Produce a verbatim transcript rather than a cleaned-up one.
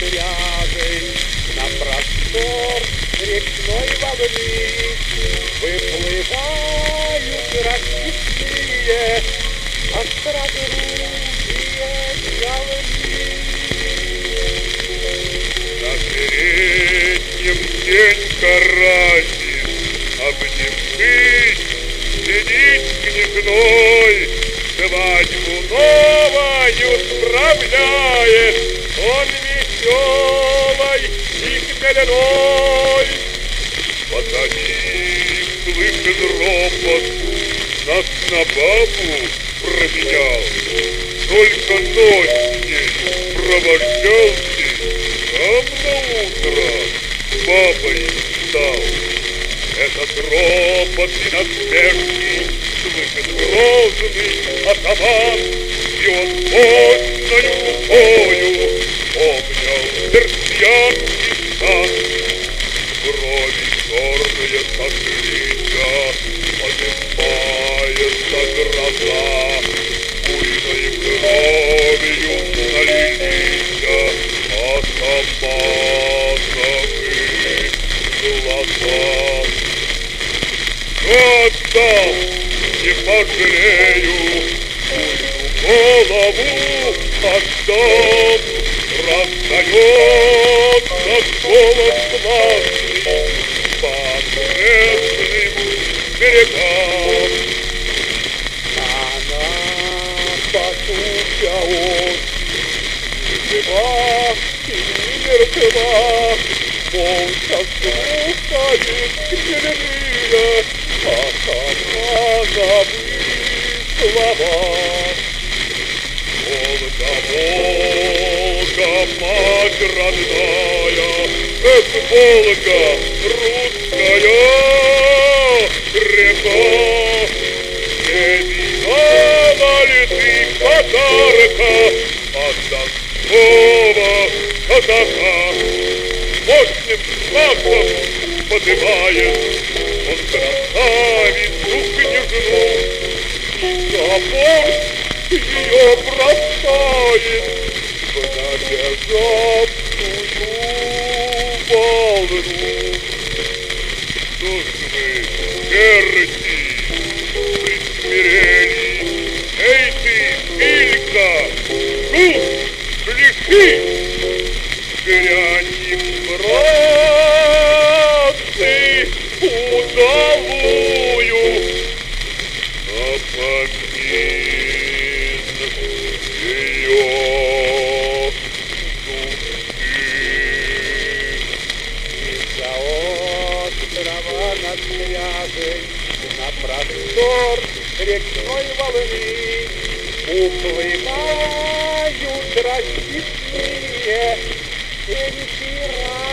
кряжей на простор речной волны выплывают расписные острогрудые головы. На переднем день карасик, обнявшись, сидит княжной, свадьбу новою справляет он веселой и хмельной. Позади слышен ропот, нас на бабу променял, только ночь с ней провожался, сам на утро бабой стал. Этот ропот и насмешки слышит грозный атаман, и он поздною рукою обнял персиянский стан. Брови черные сошлися, поднимается гроза, буйной кровью налилися атамановы глаза. Отдам, не пожалею, буйну голову отдам, раздается голос властный по окрестным берегам. Она потупя очи, жива и мертва, молча слушает хмельные атамановы слова. Волга, Волга, мать родная, эх, Волга, русская река, не видала ли ты подарка от донского казака? Мощным шагом подымает он красавицу княжну, и забор ее бросает в набежавшую волну. Что ж мы, черти, присмирели? Эй ты, Филька, гусь, шлихи, грянем, братцы, удалую, напомин ее души. Из-за острова над кряжей на простор речной волны уплывают расписные серфера.